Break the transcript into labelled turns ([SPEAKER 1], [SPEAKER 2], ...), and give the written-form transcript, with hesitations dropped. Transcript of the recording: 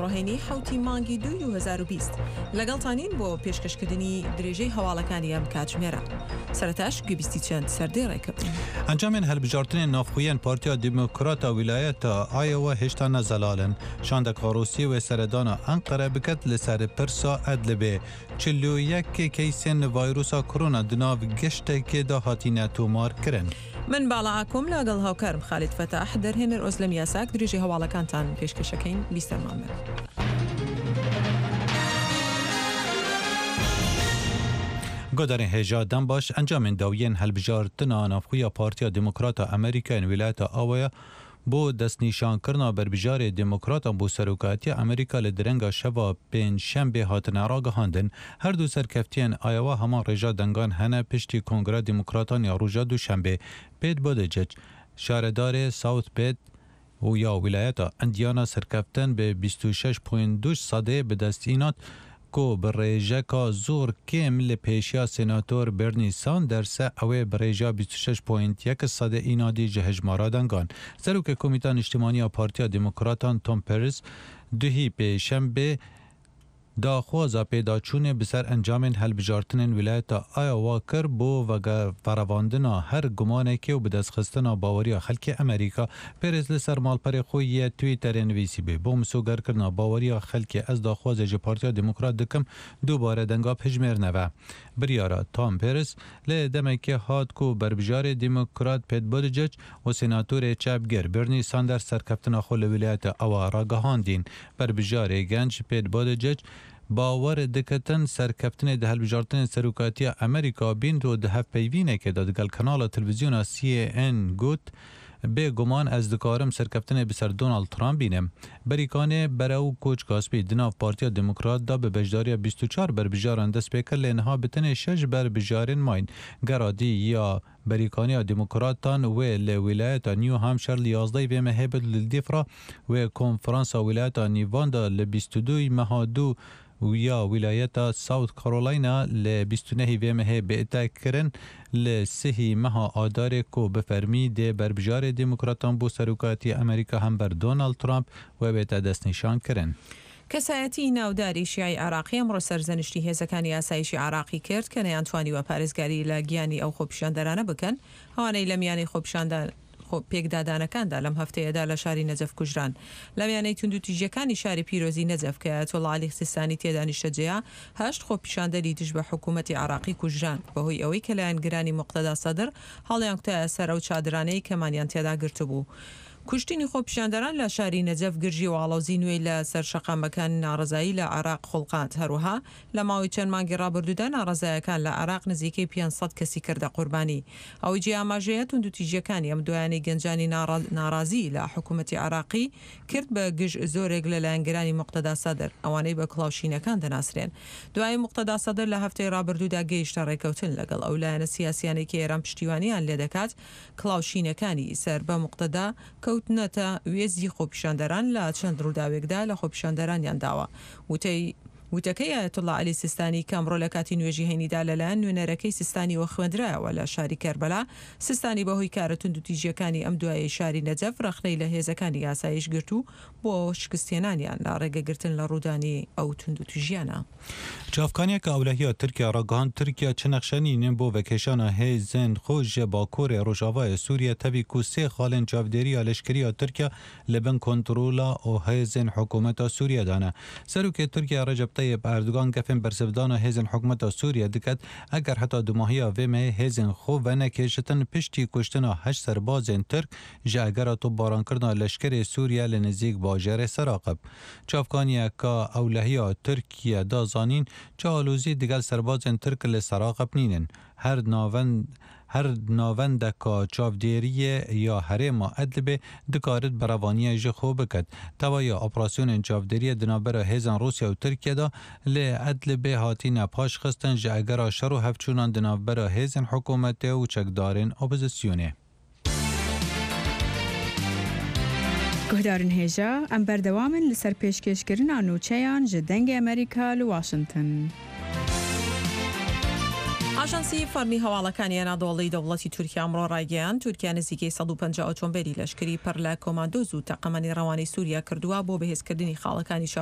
[SPEAKER 1] ڕۆهێنی حوتی مانگی 2020 لەگەڵتانین بۆ پێشکەشکردنی درێژەی هەواڵەکانی ئەم کاتژمێرە. سەرەتاش گوێبیستی چەند سەردەی ڕێکەوتن.
[SPEAKER 2] ئەنجامên هەڵبژاردنên navxweyên Partiya Demokrata Wilayeta Iowa hêşta nezelalin. Şandeka Rûsî wê seredana Enqere biket li ser Pirsa Idlibê. 41 keysên vayrusa korona di nav geştekê de hatîne tômar kirin.
[SPEAKER 1] من باڵاکۆم لەگەڵ هاوکارم خالید فەتاح دەرهێنەر ئۆزلەم یاساک درێژەی هەواڵەکانتان پێشکەشەکەین بیستەرمان بێت.
[SPEAKER 2] Godarên hêja dem baş encamên dawiyên helbijartina navxweya Partiya Demokrata Amerîkayên Wilayeta Iowa بۆ دەستنیشاnkirina berbijarê demokratan bû serokatiya Amerîka li direnga şeva pênşembê hatine ragihandin. Her du serkeftiyên Iowa heman rêja dengan hene piştî Kongreya Demokratan ya roja duşembê. Pete Buttigieg, şaredarê South Bend û ya Wilayeta Indiana serkeftin bi 26.2 sadê bi destînat ku bi rêjeka zor kêm li pêşiya Senatör Bernie Sanders ew ê bi rêja 26.1 sadê înadî ji hejmara dengan. Serokê Komîta Niştimaniya Partiya Demokratan Tom Perez duhî pêşembê daxwaza pêdaçûnê bi ser encamên helbijartinên Wilayeta Iowa kir bo verevandina her gumanekê û bi destxistina baweriya xelkê Amerîka. Perez li ser malperê xwe yê Twitterê nivîsîbê. Bo misogerkirina baweriya xelkê ez daxwazê ji Partiya Demokrat dikim dubare denga hejmêrneve. Biryara Tom Perez lê demekê hat ku berbijarê Demokrat Pete Buttigieg û Senatörê çepgir Bernie Sanders serkeftina xwe li Wilayeta Iowa ragihandîn. Berbijarê genç Pete Buttigieg باwer diketin serkeftinê di helbijartinên serokatiya Amerîka bîn û di hevpeyvînekê de digel kanala televizyona CNN got bêguman ez dikarim serkeftinê bi ser Donald Trump bînim. Berîkanê berew koç gaspî di nav Partiya Demokrat da bi bejdariya 24 berbijaran dest pê kir lê niha bi tenê 6 berbijarên mayîn. Geradî ya Berîkaniya Demokratan wê li Wilayeta New Hampshire li 11 vê mehê bi li dîfra wê konferansa Wilayeta Nîvan da li 22 meha du ya Wilayeta South Carolina li 29 vê mehê bête kirin li sihî meha adarê ku bi fermî dê berbijarê Demokratan bû serokatiya Amerîka hember Donald Trump wê bête destnîşan kirin.
[SPEAKER 1] کەسایەتی ناوداری شیعی عراقی ئەمڕۆ سەرزەنشتی هێزەکانی یاسایشی عراقی کرد کە نەیانتوانیوە پارێزگاری لە گیانی ئەو خۆپیشاندەرانە بکەن هەوانەی لە میانی پێکدادانەکاندا لەم هەفتەیەدا لە شاری نەجەف کوژران. لە میانەی توندوتیژیەکانی شاری پیرۆزی نەجەف کە ئایەتۆڵا عەلی سیستانی تێدا نیشتەجێیە 8 خۆپیشاندەری دژ بە حکوومەتی عراقی کوژران بەهۆی ئەوەی کە لایەنگرانی موقتەدا سەدر هەڵیان کوتایە سەر ئەو چادرانەی کەمانیان تێدا گرتبوو. کوشتنی خۆپیشاندەران لە شاری نەجەف گرژی و ئاڵۆزی نوێی لە سەر شەقامەکانی ناڕزایی لە عراق خوڵقات. هەروەها لە ماوەی چەند مانگی ڕابردوودا ناڕزایەکان لە عراق نزیکەی 500 کەسی کردە قوربانی. ئەوەی جێ ئاماژەیە توندوتیژیەکانی ئەم دوایانەی گەنجانی ناڕازی لە حکوومەتی عراقی کرد بە گژ زۆرێک لە لایەنگرانی موقتەدا سەدر ئەوانەی بە کڵاوشینەکان دەناسرێن. دوای موقتەدا سەدر لە هەفتەی ڕابردوودا گەیشتە ڕێکەوتن لەگەڵ ئەو لایەنە سیاسیانێکی ئێران پشتیوانیان لێ دەکات کڵاوشینەکانی سەر بە موقتەدا کەوتنەتە وێزی خۆپیشاندەران لە چەند ڕووداوێکدا لە خۆپیشاندەرانیان داوە. وتەکەی ئایەتۆڵا عەلی سیستانی کەمڕۆ لە کاتی نوێژی هێنیدا لەلایەن نوێنەرەکەی سیستانیەوە خوێندرایەوە لە شاری کەربەلا. سیستانی بەهۆی کارە توندوتیژیەکانی ئەم دوایەی شاری نەجەف ڕەخنەی لە هێزەکانی یاسایش گرت و بۆ شکستێنانیان لە ڕێگەگرتن لە ڕوودانی ئەو توندوتیژیانە.
[SPEAKER 2] Çavkaniyeka Ewlehiya Tirkiye ragihand Tirkiye çi nexşenînin bo vekeşana hêzên xwe ji Bakurê Rojavayê Sûriye tevî ku sê xalên çavdêriya leşkeriya Tirkiye li bin kontrola û hêzên hikûmeta Sûriye dane. Serokê Tirkiye Recep Tayyip Erdogan gefên bersivdana hêzên hikûmeta Sûriye diket eger heta dumahiya vê mehê hêzên xwe venekêşitin piştî kuştina 8 serbazên Tirk ji egera topbarankirina leşkerê Sûriye li nêzik bajarê Seraqib. Çavkaniyeka Ewlehiya Tirkiye da zanîn çalûzî digel serbazên Tirk li Seraqib nînin. Her navendeka çavdêriyê ya herêma Idlibê dikarit berevaniya jî xwe biket. Tevaya operasyonên çavdêriyê di navbera hêzên Rûsya û Tirkiye da lê Idlibê hatîne paşxistin ji egera şer û hevçûnan di navbera hêzên hikûmetê û çekdarên opozisyonê.
[SPEAKER 3] Guhdarên hêja em berdewamin li ser pêşkêşkirina nûçeyan ji dengê Amerîka li Washington.
[SPEAKER 1] ئاژانسی فەرمی هەواڵەکانی ئەنادۆڵی دەوڵەتی تورکیا ئەمڕۆ ڕایگەیاند تورکیا نزیکەی 150 ئۆتۆمبیلی لەشکری پەر لە کۆماندۆز و تەقەمەنی ڕەوانەی سووریا کردووە بۆ بەهێزکردنی خاڵەکانی